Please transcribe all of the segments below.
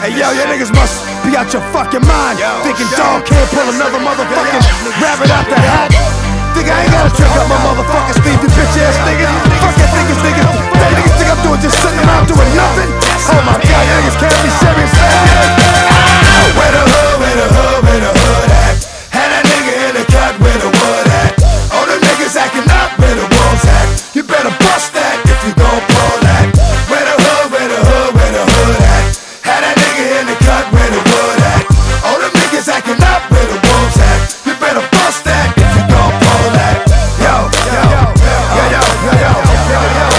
Hey yo, your niggas must be out your fucking mind. Thinking dog can't pull another motherfucking rabbit out the hat. Think I ain't gotta trick up my motherfucking sleeve, you bitch ass niggas. Fuck that niggas, niggas. That niggas think I'm doing just sitting around doing nothing. Oh my god, you niggas can't be serious, man. Where the hood, where the hood, where the hood at? Had that nigga in the cut, where the wood at? All the niggas acting up, where the wolves at? You better bust that if you gon' pull that. Where the hood, where the hood, where the hood at? Had that nigga in the cut, where the wood at? All the niggas acting up, where the wolves at? You better bust that if you gon' pull that. Yo, yo, yo, yo, yo, yo, yo,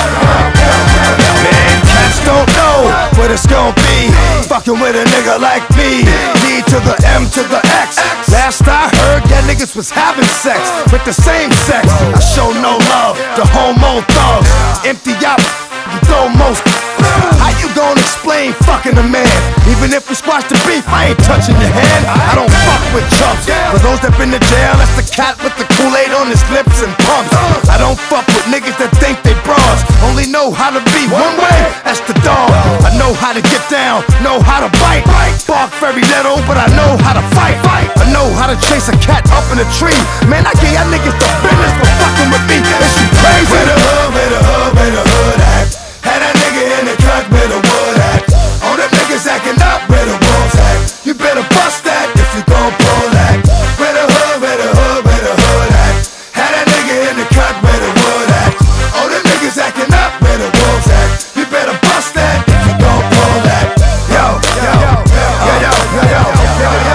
yo. Man, cats don't know what it's gon' be. Fucking with a nigga like me. D to the M to the X. Last I heard, that niggas was having sex with the same sex. I show no love to homo thugs. Empty out, throw most. How you gon' explain fucking a man? Even if we squash the beef, I ain't touching your hand. I don't fuck with chumps. For those that been to jail, that's the cat with the Kool-Aid on his lips and pumps. I don't fuck with niggas that think they bras. Only know how to be one way, that's the dog. I know how to get down, know how to bite. Bark very little, but I know how to fight. I know how to chase a cat up in a tree. Man, I give y'all niggas the business for fucking with me. Is you crazy? Where the hood, where the hood, where the hood at? Had that nigga in the cut, where the wood at? All them niggas acting up, where the wolves at? You better bust that if you gon' pull that. Where the hood, where the hood, where the hood at? Had that nigga in the cut, where the wood at? All them niggas acting up, where the wolves at? You better bust that if you gon' pull that. Yo, yo, yo, yo, yo, yo, yo, yo, yo,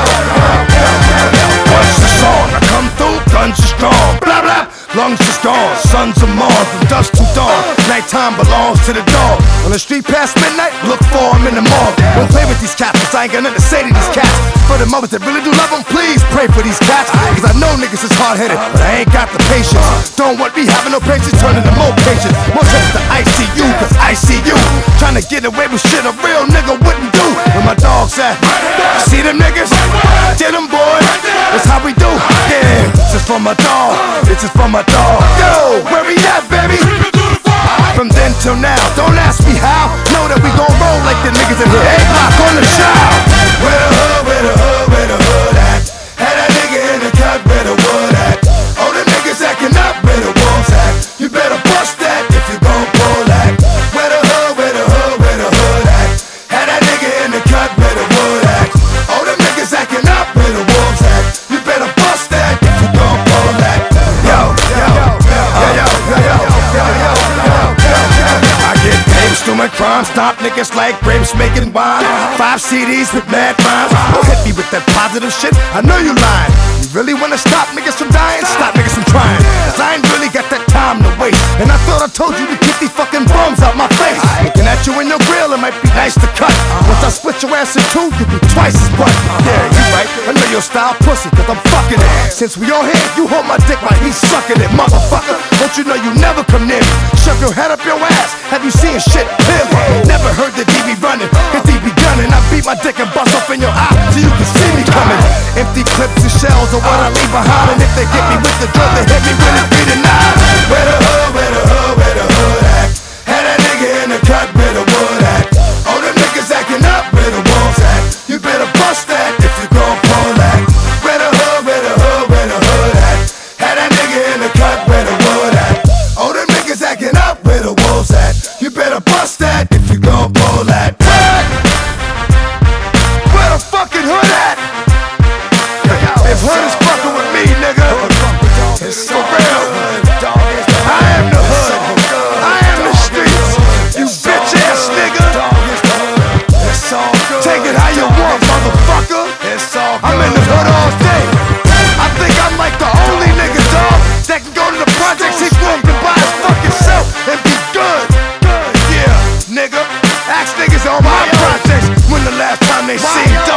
yo. Once the song, I come through, guns are strong. Blah blah, lungs is gone. Sons of Mars from dusk to dawn. Nighttime belongs to the dog. On the street past midnight, look for him in the morgue. Don't play with these cats, cause I ain't got nothing to say to these cats. For the mothers that really do love them, please pray for these cats. Cause I know niggas is hard-headed, but I ain't got the patience. Don't want me having no patience, turning to more patience. More trips to ICU, cause I see you trying to get away with shit a real nigga wouldn't do. Where my dogs at? See them niggas? Get them boys, that's how we do. Yeah, this is for my dog, this is for my dog. Yo, where we at, baby? From then till now, don't ask me how. Know that we gon' roll like the niggas in here. A-Block on the child. Where the hood, where the hood, where the hood at? Had that nigga in the cut, where the wood at? All the niggas acting up, where the wolves at? You better bust that if you gon' pull that. Where the hood, where the hood, where the hood at? Had that nigga in the cut, where the wood at? All the niggas acting up, where the wolves at? You better bust that if you gon' pull that. Yo, yo, yo, yo, yo, yo, yo, yo, yo, yo. I get names to my crime, stop niggas like grapes making wine. 5 CDs with mad rhymes. Don't hit me with that positive shit, I know you lying. You really wanna stop niggas from dying? Stop niggas from trying. Cause I ain't really got that time to waste. And I thought I told you to get these fucking bums out my face. Looking at you in your grill, it might be nice to cut. Once I split your ass in two, you'll be twice as butt. Yeah, you right, I know your style pussy, cause I'm fucking it. Since we on here, you hold my dick while he's sucking it. Motherfucker, don't you know you never come near me? Shove your head up your ass, have you seen shit clearly? Never heard the DB running, cause he be gunning. I beat my dick and bust off in your eye so you can see me coming. Empty clips and shells are what I leave behind. And if they get me with the drill, they hit me with it 3 to 9. Where the hood, where the hood, where the hood at? Had that nigga in the cut, where the wood at? All them niggas acting up, where the wolves at? You better bust that if you gon' pull that. Where the hood, where the hood, where the hood at? Had that nigga in the cut, where the wood at? All them niggas acting up, where the wolves at? You better bust that if you gon' pull that. Where the fucking hood at? If hood is fucking with me, nigga, it's for real. I am the hood, I am the streets. You bitch ass nigga. Take it how you want, motherfucker. I'm in the hood all day. I think I'm like the only nigga, dog, that can go to the projects he grew up and buy his fucking self and be good. Yeah, nigga. Ask niggas on my projects when the last time they seen dog.